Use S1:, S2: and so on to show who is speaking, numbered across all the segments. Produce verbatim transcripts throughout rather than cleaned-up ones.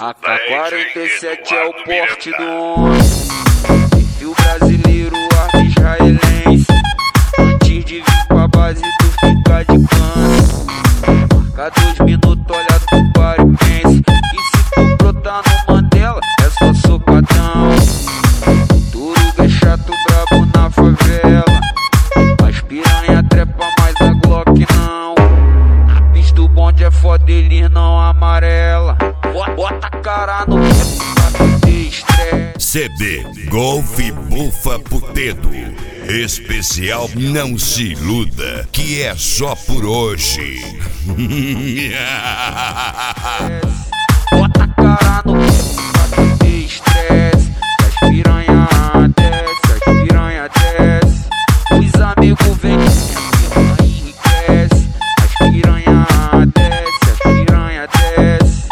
S1: A K quarenta e sete é o porte do homem. E o brasileiro, arte israelense. Antes de vir pra base, tu fica de canto. Marca dois minutos, olha tu para e pense. E se tu brotar no Mandela, é só socadão. Turuga é chato, brabo na favela. As piranha trepa, mas a Glock não. Na pista o bonde é foda, eles não amarela. Bota a cara no pra ter estresse.
S2: C D Golf Bufa Putedo. Especial Não Se Iluda, que é só por hoje.
S1: Bota a cara no pra ter estresse. As piranha desce, as piranha desce. Os amigos vêm e enriquece. As piranha desce, as piranha desce.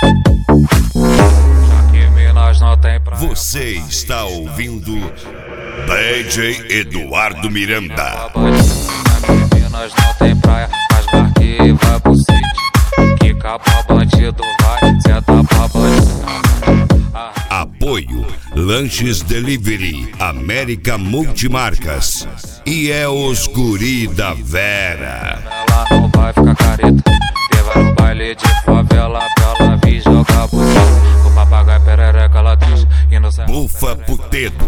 S2: Você está ouvindo D J Eduardo Miranda.
S3: Minas não tem praia, mas barque vai pro sítio. Que capa bandido vai, senta pra bandido.
S2: Apoio Lanches Delivery, América Multimarcas e é os guri da Vera.
S3: Ela não vai ficar careta, que vai no baile de favela pra ela vir jogar buceta. O papagaio perereca ela diz e no céu.
S2: Bufa Putedo.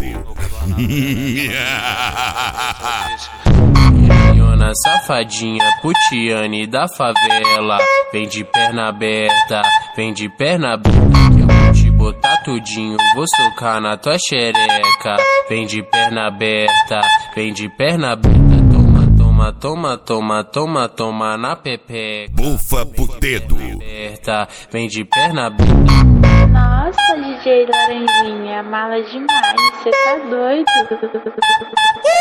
S4: Menina safadinha, putiane da favela. Vem de perna aberta, vem de perna aberta. Que eu vou te botar tudinho, vou socar na tua xereca. Vem de perna aberta, vem de perna aberta. Toma, toma, toma, toma, toma, toma na pepeca.
S2: Bufa Putedo.
S4: Aberta, vem de perna aberta.
S5: Nossa, D J Laranjinha, mala demais, cê tá doido?